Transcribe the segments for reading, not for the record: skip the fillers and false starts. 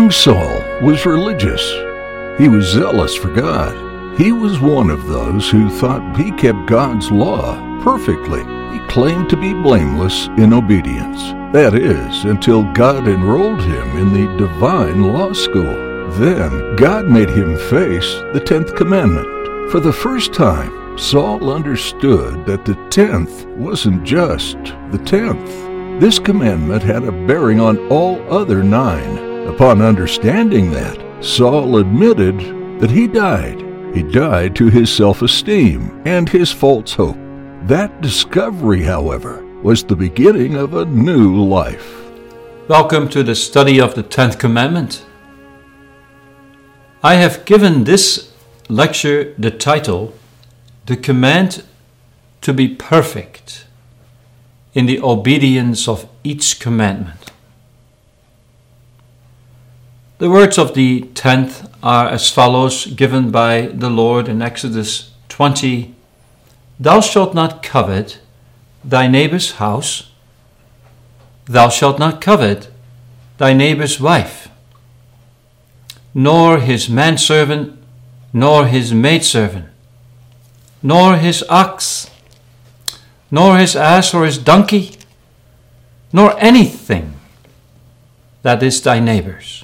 King Saul was religious. He was zealous for God. He was one of those who thought he kept God's law perfectly. He claimed to be blameless in obedience. That is, until God enrolled him in the divine law school. Then God made him face the 10th commandment. For the first time, Saul understood that the 10th wasn't just the 10th. This commandment had a bearing on all other 9. Upon understanding that, Saul admitted that he died. He died to his self-esteem and his false hope. That discovery, however, was the beginning of a new life. Welcome to the study of the 10th commandment. I have given this lecture the title, The Command to be Perfect in the Obedience of Each Commandment. The words of the 10th are as follows, given by the Lord in Exodus 20. Thou shalt not covet thy neighbor's house. Thou shalt not covet thy neighbor's wife, nor his manservant, nor his maidservant, nor his ox, nor his ass or his donkey, nor anything that is thy neighbor's.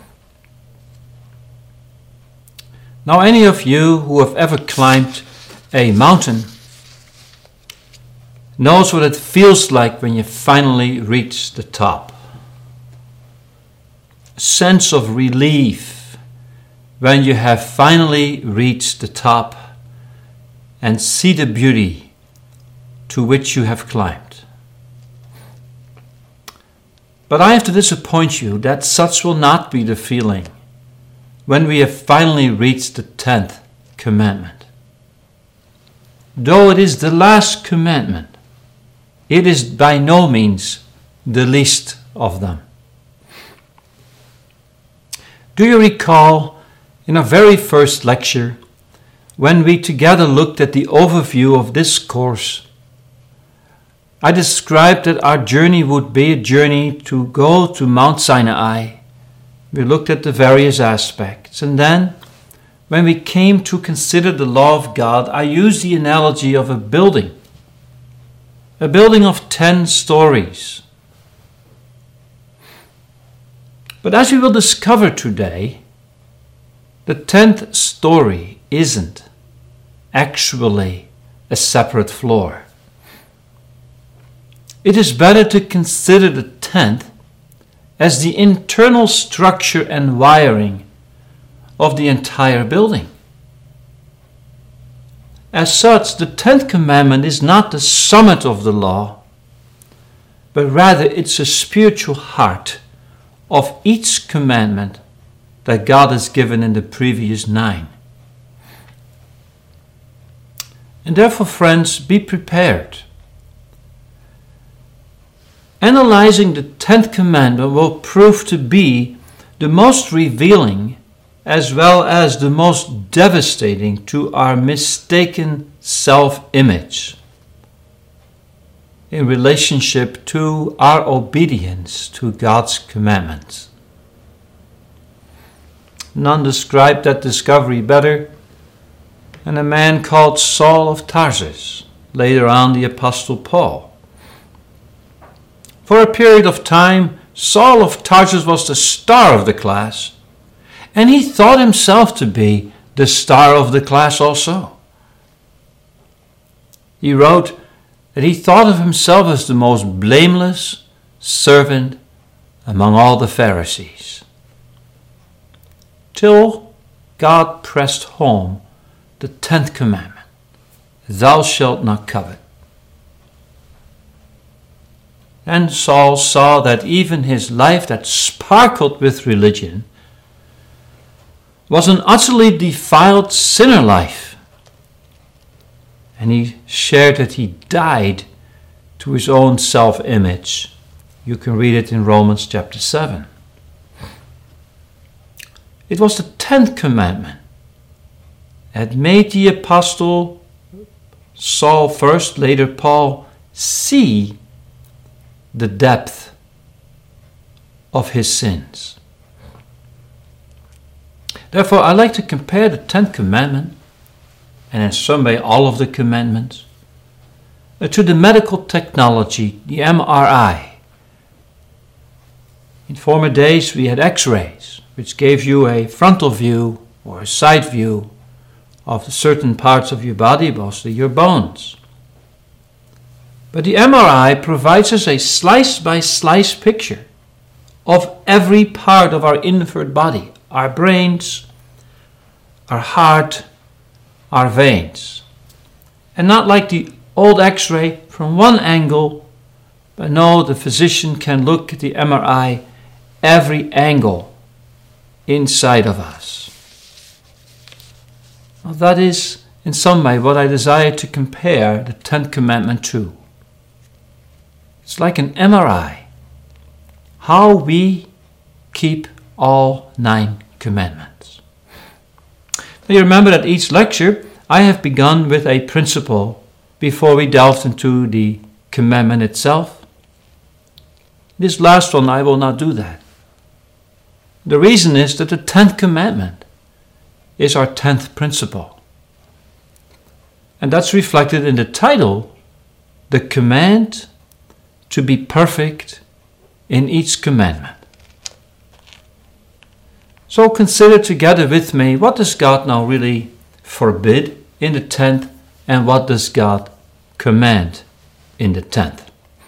Now, any of you who have ever climbed a mountain knows what it feels like when you finally reach the top. A sense of relief when you have finally reached the top and see the beauty to which you have climbed. But I have to disappoint you that such will not be the feeling when we have finally reached the 10th commandment. Though it is the last commandment, it is by no means the least of them. Do you recall in our very first lecture, when we together looked at the overview of this course, I described that our journey would be a journey to go to Mount Sinai. We looked at the various aspects, and then when we came to consider the law of God, I used the analogy of a building of 10 stories. But as we will discover today, the 10th story isn't actually a separate floor. It is better to consider the 10th as the internal structure and wiring of the entire building. As such, the 10th commandment is not the summit of the law, but rather it's a spiritual heart of each commandment that God has given in the previous 9. And therefore, friends, be prepared. Analyzing the 10th commandment will prove to be the most revealing as well as the most devastating to our mistaken self-image in relationship to our obedience to God's commandments. None described that discovery better than a man called Saul of Tarsus, later on the Apostle Paul. For a period of time, Saul of Tarsus was the star of the class, and he thought himself to be the star of the class also. He wrote that he thought of himself as the most blameless servant among all the Pharisees, till God pressed home the 10th commandment, thou shalt not covet. And Saul saw that even his life that sparkled with religion was an utterly defiled sinner life. And he shared that he died to his own self-image. You can read it in Romans chapter 7. It was the 10th commandment that made the apostle Saul first, later Paul, see the depth of his sins. Therefore, I like to compare the 10th commandment, and in some way all of the commandments, to the medical technology, the MRI. In former days we had X-rays, which gave you a frontal view or a side view of certain parts of your body, mostly your bones. But the MRI provides us a slice-by-slice picture of every part of our infant body, our brains, our heart, our veins. And not like the old X-ray from one angle, but no, the physician can look at the MRI every angle inside of us. Well, that is in some way what I desire to compare the 10th commandment to. It's like an MRI, how we keep all 9 commandments. Now you remember that each lecture I have begun with a principle before we delved into the commandment itself. This last one I will not do that. The reason is that the 10th commandment is our 10th principle. And that's reflected in the title, the command to be perfect in each commandment. So consider together with me, what does God now really forbid in the 10th, and what does God command in the 10th?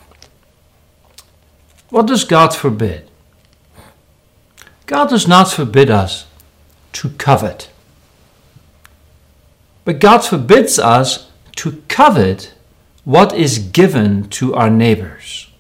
What does God forbid? God does not forbid us to covet. But God forbids us to covet what is given to our neighbors.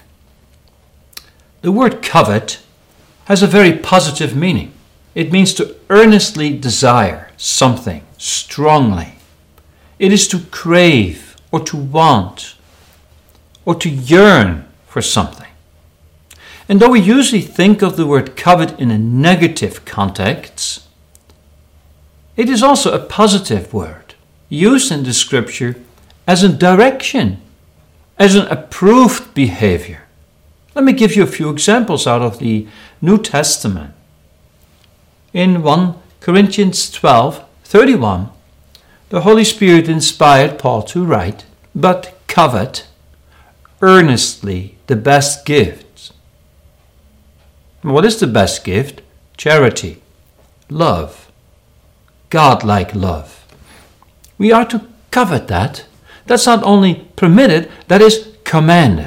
The word covet has a very positive meaning. It means to earnestly desire something strongly. It is to crave or to want or to yearn for something. And though we usually think of the word covet in a negative context, it is also a positive word, used in the scripture as a direction, as an approved behavior. Let me give you a few examples out of the New Testament. In 1 Corinthians 12:31, the Holy Spirit inspired Paul to write, "But covet earnestly the best gifts." What is the best gift? Charity, love, God-like love. We are to covet that. That's not only permitted, that is commanded.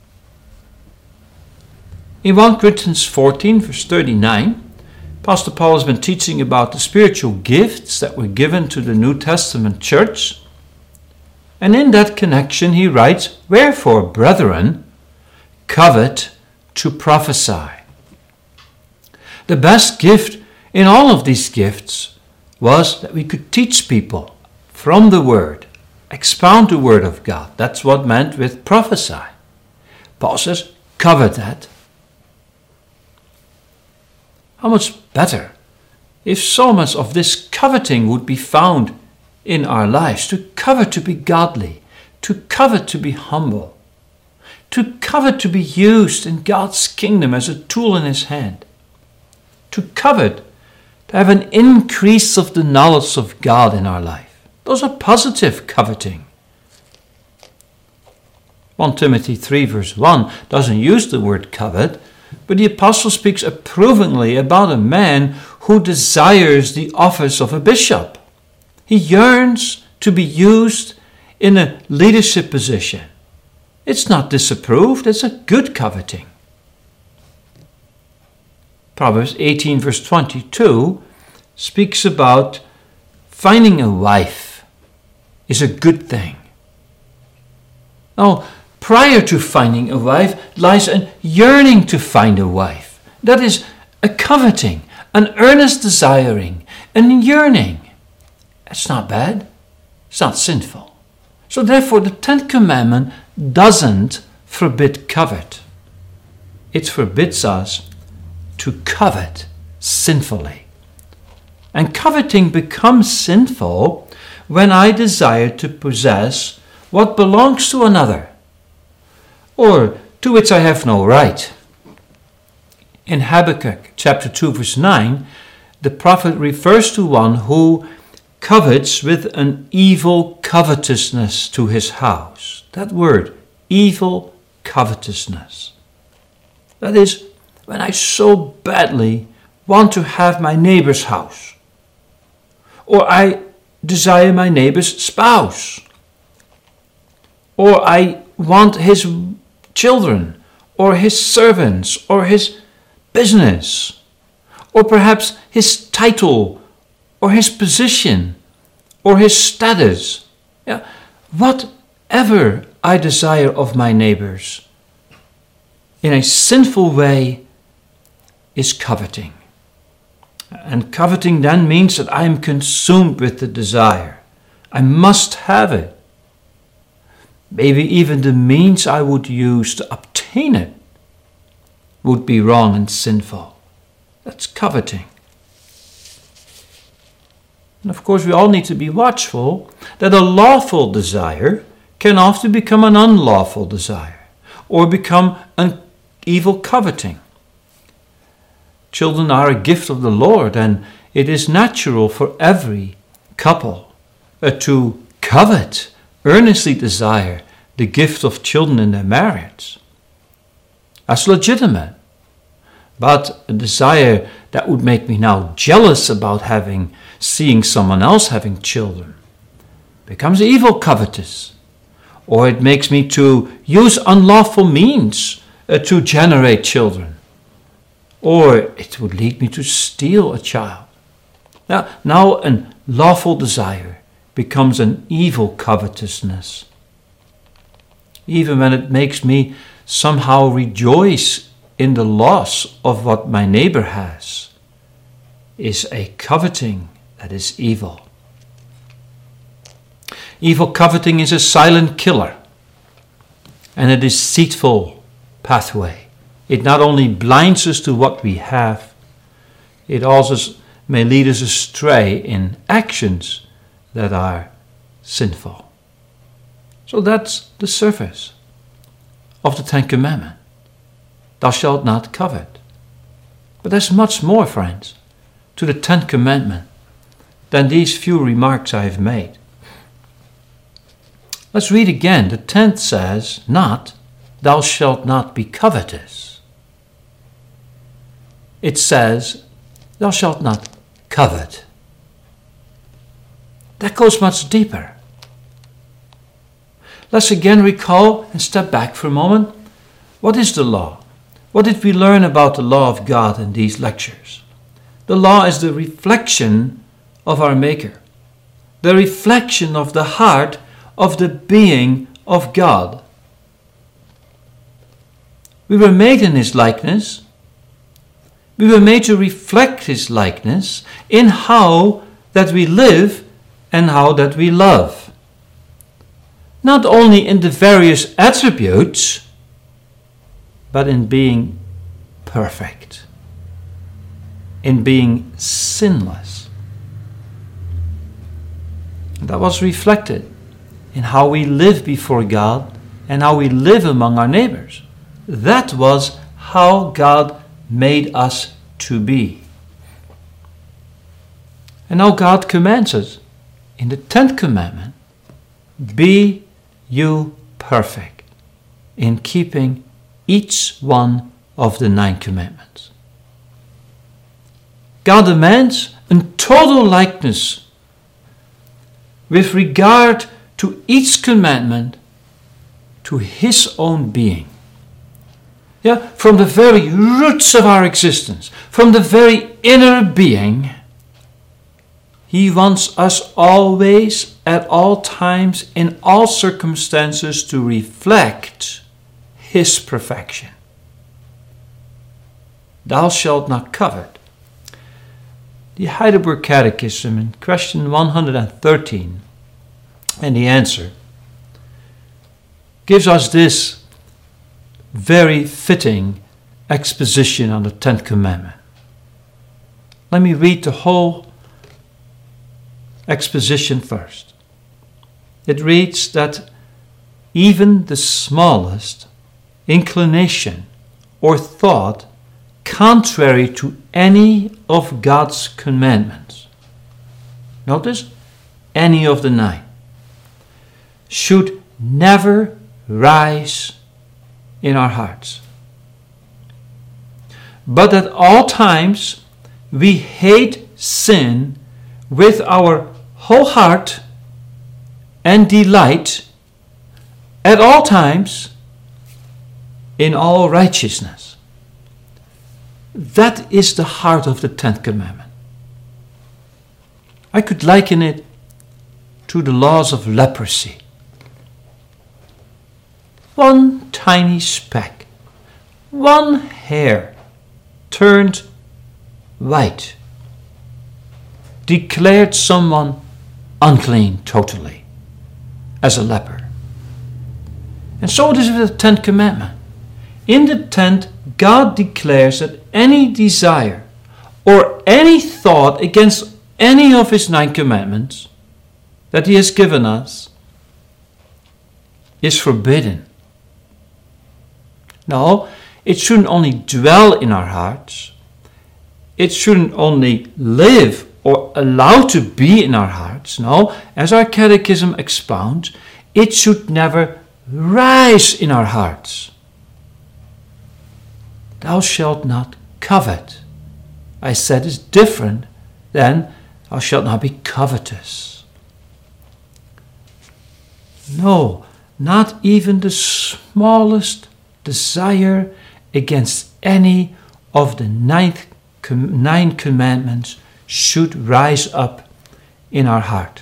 In 1 Corinthians 14, verse 39, Pastor Paul has been teaching about the spiritual gifts that were given to the New Testament church. And in that connection he writes, "Wherefore, brethren, covet to prophesy." The best gift in all of these gifts was that we could teach people from the Word, expound the Word of God. That's what meant with prophesy. Paul says, covet that. How much better if so much of this coveting would be found in our lives, to covet to be godly, to covet to be humble, to covet to be used in God's kingdom as a tool in His hand, to covet to have an increase of the knowledge of God in our life. Those are positive coveting. 1 Timothy 3 verse 1 doesn't use the word covet, but the apostle speaks approvingly about a man who desires the office of a bishop. He yearns to be used in a leadership position. It's not disapproved, it's a good coveting. Proverbs 18 verse 22 speaks about finding a wife is a good thing. Now, prior to finding a wife lies a yearning to find a wife. That is a coveting, an earnest desiring, and yearning. It's not bad. It's not sinful. So therefore, the 10th commandment doesn't forbid covet. It forbids us to covet sinfully. And coveting becomes sinful when I desire to possess what belongs to another, or to which I have no right. In Habakkuk chapter 2 verse 9, the prophet refers to one who covets with an evil covetousness to his house. That word, evil covetousness. That is, when I so badly want to have my neighbor's house, or I desire my neighbor's spouse, or I want his children, or his servants, or his business, or perhaps his title, or his position, or his status. Yeah, whatever I desire of my neighbors in a sinful way is coveting. And coveting then means that I am consumed with the desire. I must have it. Maybe even the means I would use to obtain it would be wrong and sinful. That's coveting. And of course, we all need to be watchful that a lawful desire can often become an unlawful desire or become an evil coveting. Children are a gift of the Lord, and it is natural for every couple to covet, earnestly desire the gift of children in their marriage. That's legitimate. But a desire that would make me now jealous about seeing someone else having children becomes evil covetous. Or it makes me to use unlawful means to generate children. Or it would lead me to steal a child. Now a lawful desire becomes an evil covetousness. Even when it makes me somehow rejoice in the loss of what my neighbor has, is a coveting that is evil. Evil coveting is a silent killer and a deceitful pathway. It not only blinds us to what we have, it also may lead us astray in actions that are sinful. So that's the surface of the Ten Commandments. Thou shalt not covet. But there's much more, friends, to the Ten Commandments than these few remarks I have made. Let's read again. The 10th says, not, thou shalt not be covetous. It says, thou shalt not covet. That goes much deeper. Let's again recall and step back for a moment. What is the law? What did we learn about the law of God in these lectures? The law is the reflection of our Maker, the reflection of the heart of the being of God. We were made in His likeness. We were made to reflect His likeness in how that we live and how that we love. Not only in the various attributes, but in being perfect, in being sinless. And that was reflected in how we live before God and how we live among our neighbors. That was how God made us to be. And now God commands us in the 10th commandment, be you perfect in keeping each one of the 9 commandments. God demands a total likeness with regard to each commandment to His own being. From the very roots of our existence, from the very inner being, He wants us always, at all times, in all circumstances, to reflect His perfection. Thou shalt not covet. The Heidelberg Catechism in question 113 and the answer gives us this very fitting exposition on the 10th commandment. Let me read the whole exposition first. It reads that even the smallest inclination or thought contrary to any of God's commandments, notice, any of the 9, should never rise in our hearts. But at all times we hate sin with our whole heart and delight at all times in all righteousness. That is the heart of the 10th commandment. I could liken it to the laws of leprosy. One tiny speck, one hair turned white, declared someone unclean totally, as a leper. And so it is with the 10th commandment. In the 10th, God declares that any desire or any thought against any of his 9 commandments that he has given us is forbidden. No, it shouldn't only dwell in our hearts. It shouldn't only live or allow to be in our hearts. No, as our catechism expounds, it should never rise in our hearts. Thou shalt not covet, I said, is different than thou shalt not be covetous. No, not even the smallest desire against any of the 9 commandments should rise up in our heart.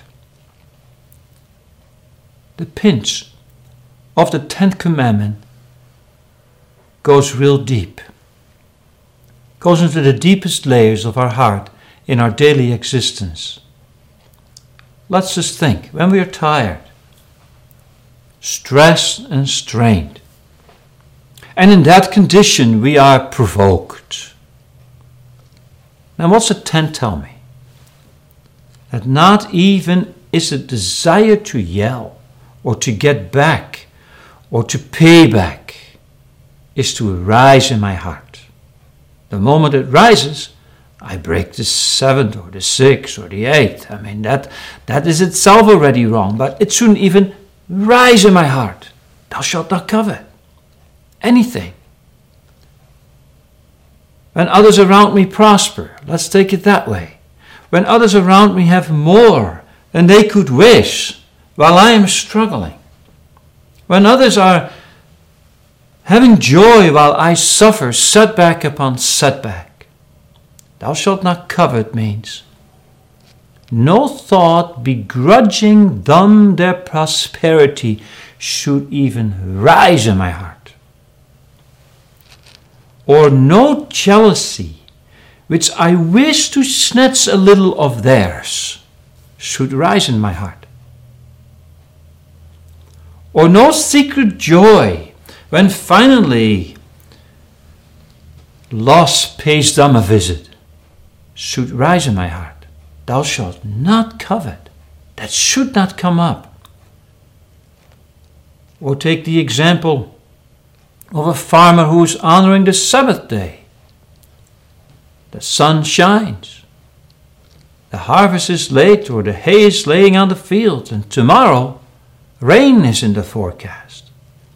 The pinch of the 10th commandment goes real deep, goes into the deepest layers of our heart in our daily existence. Let's just think, when we are tired, stressed and strained, and in that condition we are provoked. Now what's the 10 tell me? That not even is a desire to yell or to get back or to pay back is to arise in my heart. The moment it rises, I break the 7th or the 6th or the 8th. I mean, that is itself already wrong, but it shouldn't even rise in my heart. Thou shalt not covet anything. When others around me prosper, let's take it that way. When others around me have more than they could wish while I am struggling. When others are having joy while I suffer setback upon setback. Thou shalt not covet means no thought begrudging them their prosperity should even rise in my heart. Or no jealousy which I wish to snatch a little of theirs should rise in my heart. Or no secret joy when finally loss pays them a visit should rise in my heart. Thou shalt not covet. That should not come up. Or take the example of a farmer who is honoring the Sabbath day. The sun shines. The harvest is late, or the hay is laying on the field, and tomorrow rain is in the forecast.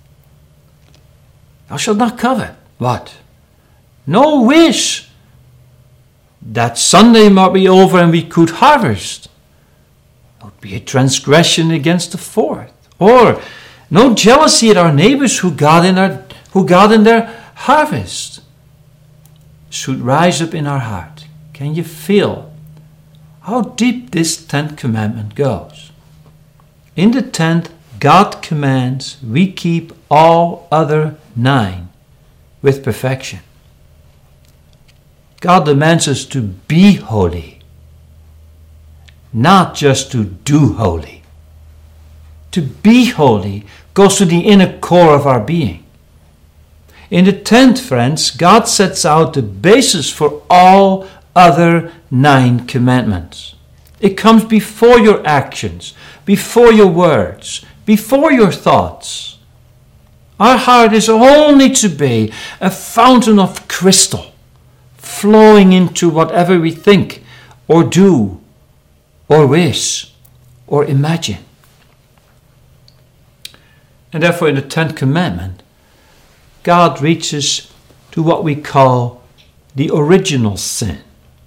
Thou shalt not covet. What? No wish that Sunday might be over and we could harvest. It would be a transgression against the 4th. Or no jealousy at our neighbors who got in their harvest should rise up in our heart. Can you feel how deep this 10th commandment goes? In the 10th, God commands we keep all other 9 with perfection. God demands us to be holy, not just to do holy. To be holy goes to the inner core of our being. In the 10th, friends, God sets out the basis for all other 9 commandments. It comes before your actions, before your words, before your thoughts. Our heart is only to be a fountain of crystal, flowing into whatever we think or do or wish or imagine. And therefore in the 10th commandment, God reaches to what we call the original sin.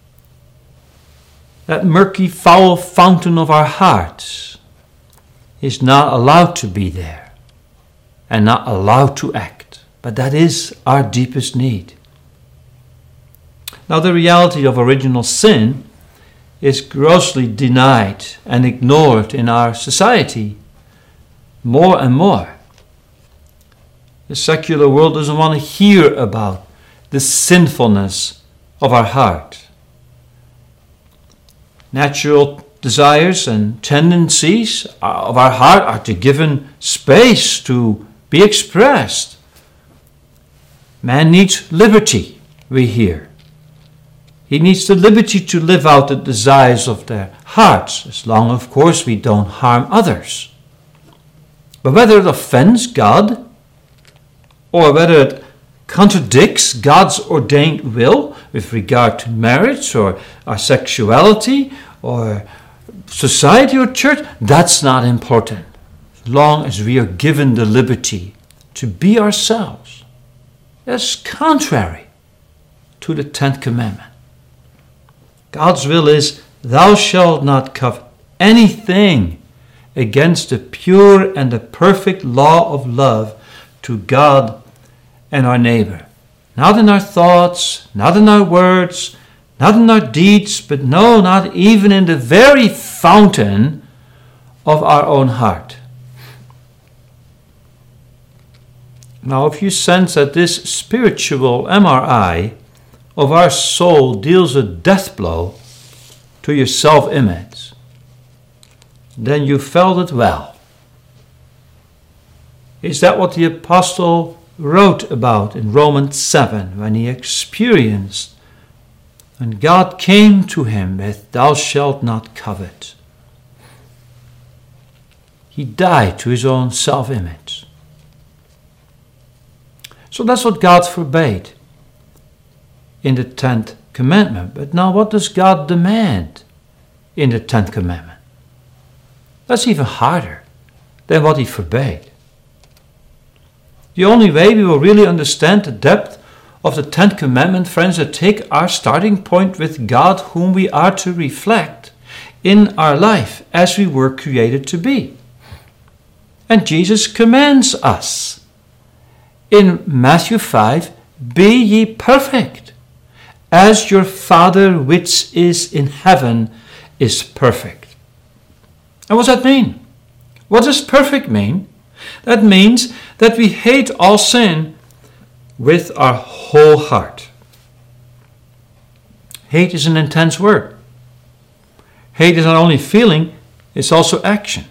That murky, foul fountain of our hearts is not allowed to be there and not allowed to act. But that is our deepest need. Now, the reality of original sin is grossly denied and ignored in our society more and more. The secular world doesn't want to hear about the sinfulness of our heart. Natural desires and tendencies of our heart are to be given space to be expressed. Man needs liberty, we hear. He needs the liberty to live out the desires of their hearts, as long, of course, we don't harm others. But whether it offends God, or whether it contradicts God's ordained will with regard to marriage, or our sexuality, or society or church, that's not important, as long as we are given the liberty to be ourselves. That's contrary to the 10th commandment. God's will is, thou shalt not covet anything against the pure and the perfect law of love to God and our neighbor. Not in our thoughts, not in our words, not in our deeds, but no, not even in the very fountain of our own heart. Now, if you sense that this spiritual MRI of our soul deals a death blow to your self-image, then you felt it well. Is that what the apostle wrote about in Romans 7 when he experienced and God came to him with, thou shalt not covet? He died to his own self-image. So that's what God forbade in the 10th commandment. But now what does God demand in the 10th commandment? That's even harder than what he forbade. The only way we will really understand the depth of the 10th commandment, friends, is to take our starting point with God, whom we are to reflect in our life as we were created to be. And Jesus commands us in Matthew 5, be ye perfect, as your Father which is in heaven is perfect. And what does that mean? What does perfect mean? That means that we hate all sin with our whole heart. Hate is an intense word. Hate is not only feeling, it's also action.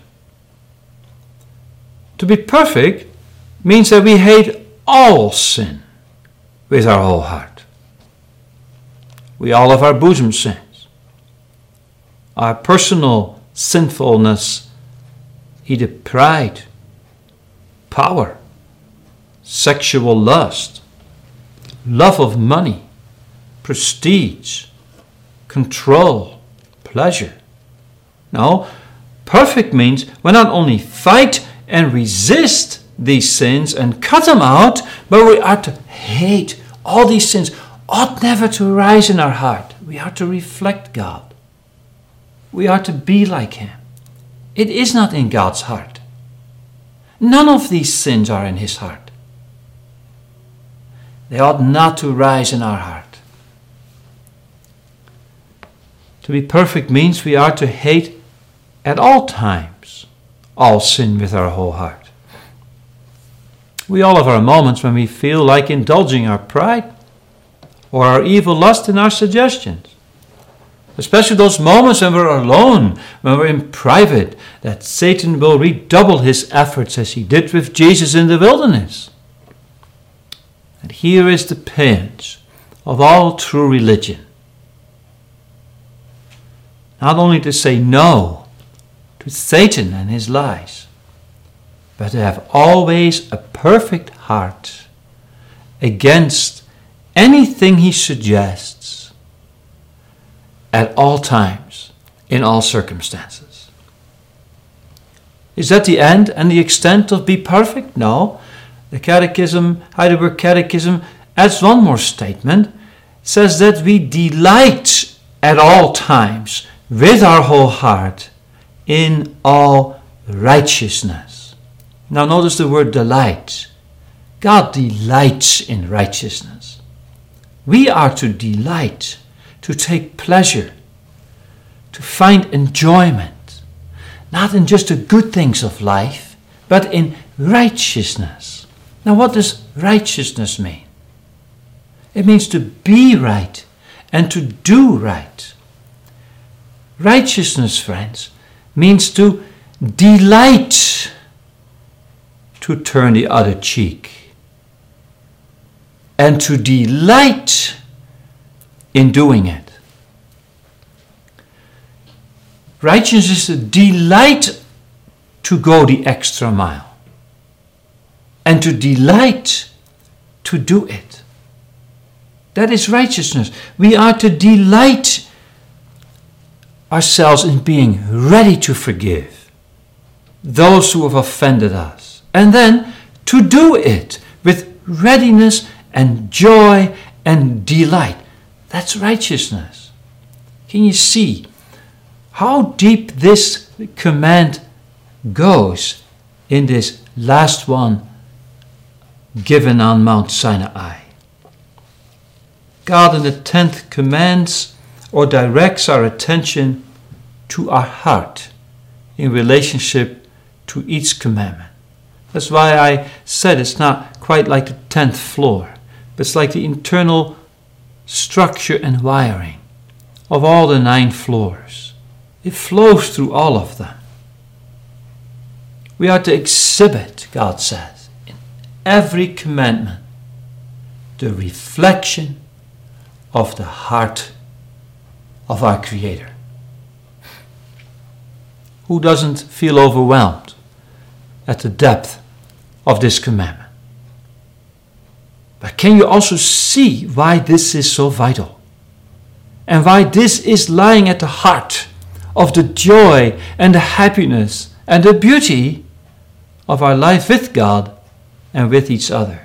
To be perfect means that we hate all sin with our whole heart. We all have our bosom sins. Our personal sinfulness, either pride, power, sexual lust, love of money, prestige, control, pleasure. No, perfect means we not only fight and resist these sins and cut them out, but we are to hate all these sins. Ought never to rise in our heart. We are to reflect God. We are to be like him. It is not in God's heart. None of these sins are in his heart. They ought not to rise in our heart. To be perfect means we are to hate at all times all sin with our whole heart. We all have our moments when we feel like indulging our pride or our evil lust in our suggestions. Especially those moments when we're alone, when we're in private, that Satan will redouble his efforts as he did with Jesus in the wilderness. And here is the pinch of all true religion. Not only to say no to Satan and his lies, but to have always a perfect heart against anything he suggests at all times, in all circumstances. Is that the end and the extent of be perfect? No. The Catechism, Heidelberg Catechism, adds one more statement. It says that we delight at all times with our whole heart in all righteousness. Now notice the word delight. God delights in righteousness. We are to delight, to take pleasure, to find enjoyment, not in just the good things of life, but in righteousness. Now what does righteousness mean? It means to be right and to do right. Righteousness, friends, means to delight to turn the other cheek and to delight in doing it. Righteousness is a delight to go the extra mile and to delight to do it. That is righteousness. We are to delight ourselves in being ready to forgive those who have offended us, and then to do it with readiness and joy and delight. That's righteousness. Can you see how deep this command goes in this last one given on Mount Sinai? God in the 10th commands or directs our attention to our heart in relationship to each commandment. That's why I said it's not quite like the 10th floor, but it's like the internal structure and wiring of all the 9 floors. It flows through all of them. We are to exhibit, God says, in every commandment, the reflection of the heart of our Creator. Who doesn't feel overwhelmed at the depth of this commandment? But can you also see why this is so vital? And why this is lying at the heart of the joy and the happiness and the beauty of our life with God and with each other?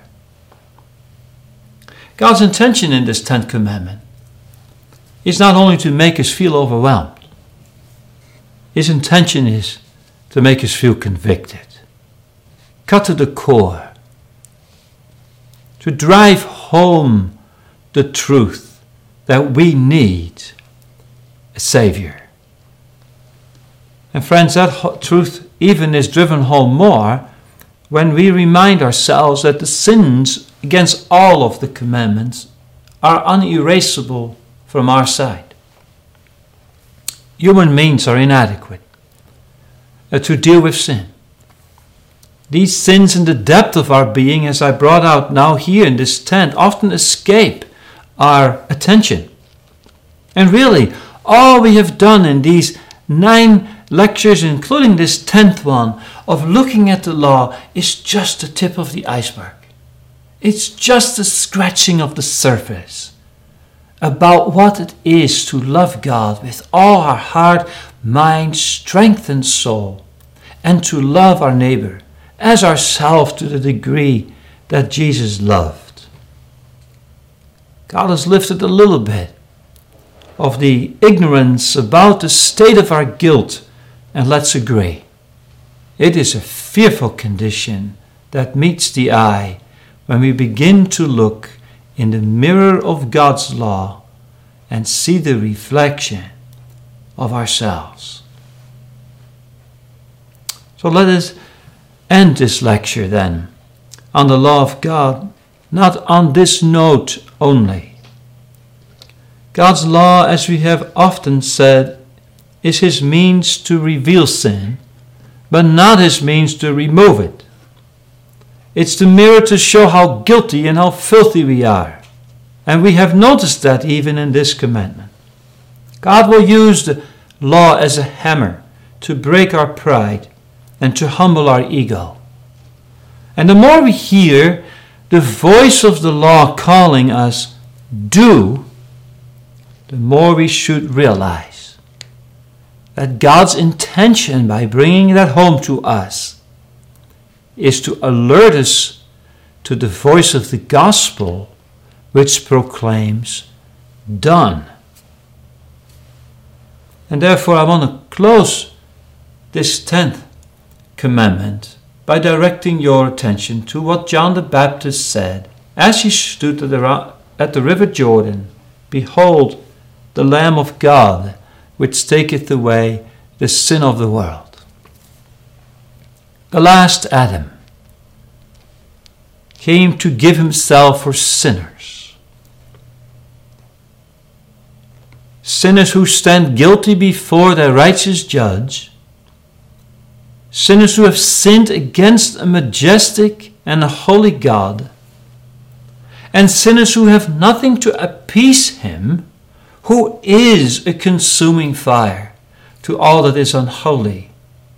God's intention in this 10th commandment is not only to make us feel overwhelmed. His intention is to make us feel convicted, cut to the core, to drive home the truth that we need a Savior. And friends, that truth even is driven home more when we remind ourselves that the sins against all of the commandments are unerasable from our side. Human means are inadequate to deal with sin. These sins in the depth of our being, as I brought out now here in this tent, often escape our attention. And really, all we have done in these 9 lectures, including this 10th one, of looking at the law, is just the tip of the iceberg. It's just a scratching of the surface about what it is to love God with all our heart, mind, strength, and soul, and to love our neighbor as ourselves to the degree that Jesus loved. God has lifted a little bit of the ignorance about the state of our guilt, and let's agree, it is a fearful condition that meets the eye when we begin to look in the mirror of God's law and see the reflection of ourselves. So let us end this lecture then on the law of God, not on this note only. God's law, as we have often said, is His means to reveal sin, but not His means to remove it. It's the mirror to show how guilty and how filthy we are. And we have noticed that even in this commandment. God will use the law as a hammer to break our pride and to humble our ego. And the more we hear the voice of the law calling us do, the more we should realize that God's intention by bringing that home to us is to alert us to the voice of the gospel, which proclaims, done. And therefore I want to close this 10th commandment by directing your attention to what John the Baptist said as he stood at the river Jordan. Behold, the Lamb of God, which taketh away the sin of the world. The last Adam came to give himself for sinners. Sinners who stand guilty before their righteous judge. Sinners who have sinned against a majestic and a holy God. And sinners who have nothing to appease him, who is a consuming fire to all that is unholy.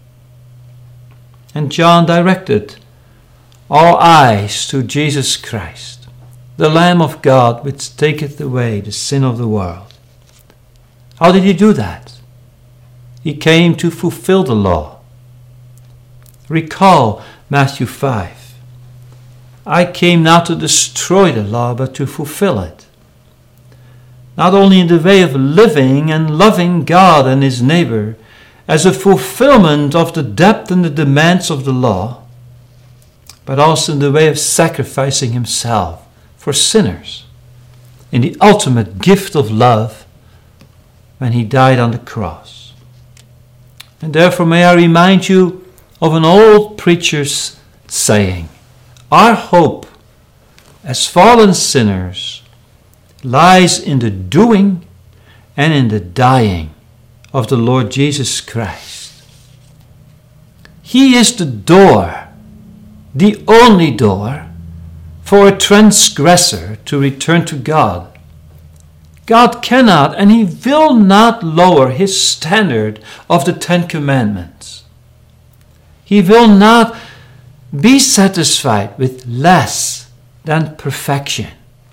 And John directed all eyes to Jesus Christ, the Lamb of God, which taketh away the sin of the world. How did he do that? He came to fulfill the law. Recall Matthew 5. I came not to destroy the law, but to fulfill it. Not only in the way of living and loving God and his neighbor as a fulfillment of the depth and the demands of the law, but also in the way of sacrificing himself for sinners in the ultimate gift of love when he died on the cross. And therefore may I remind you of an old preacher's saying, our hope as fallen sinners lies in the doing and in the dying of the Lord Jesus Christ. He is the door, the only door for a transgressor to return to God. God cannot and he will not lower his standard of the 10 Commandments. He will not be satisfied with less than perfection.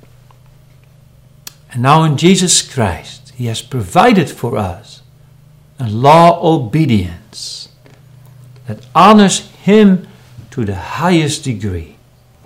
And now in Jesus Christ, he has provided for us a law obedience that honors him to the highest degree.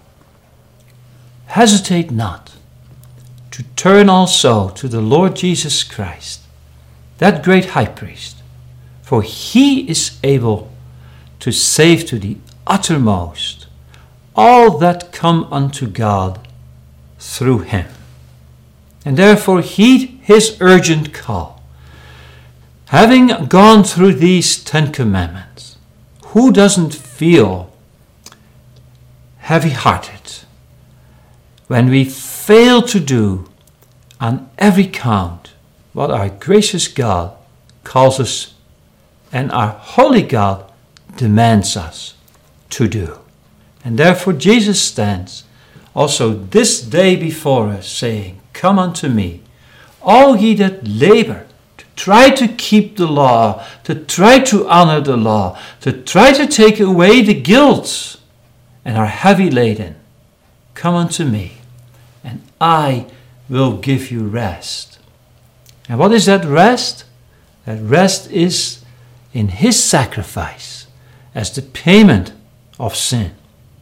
Hesitate not to turn also to the Lord Jesus Christ, that great high priest, for he is able to save to the uttermost all that come unto God through him. And therefore heed his urgent call. Having gone through these 10 commandments, who doesn't feel heavy-hearted when we fail to do on every count what our gracious God calls us and our holy God demands us to do? And therefore Jesus stands also this day before us, saying, come unto me, all ye that labor to try to keep the law, to try to honor the law, to try to take away the guilt, and are heavy laden. Come unto me, and I will give you rest. And what is that rest? That rest is in his sacrifice as the payment of sin.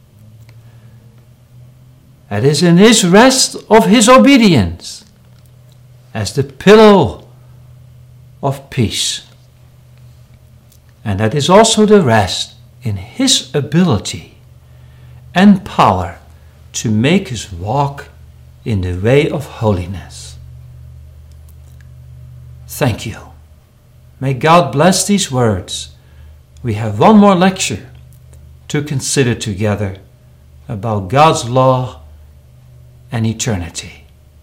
That is in his rest of his obedience as the pillow of peace. And that is also the rest in his ability and power to make us walk in the way of holiness. Thank you. May God bless these words. We have one more lecture to consider together about God's law and eternity.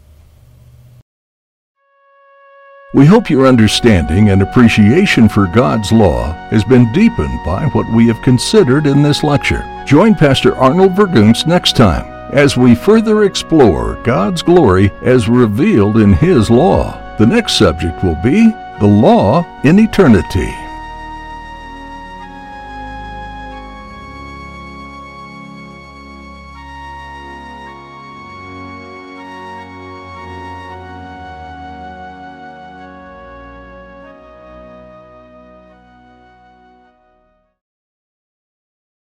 We hope your understanding and appreciation for God's law has been deepened by what we have considered in this lecture. Join Pastor Arnold Vergunst next time as we further explore God's glory as revealed in his law. The next subject will be the law in eternity.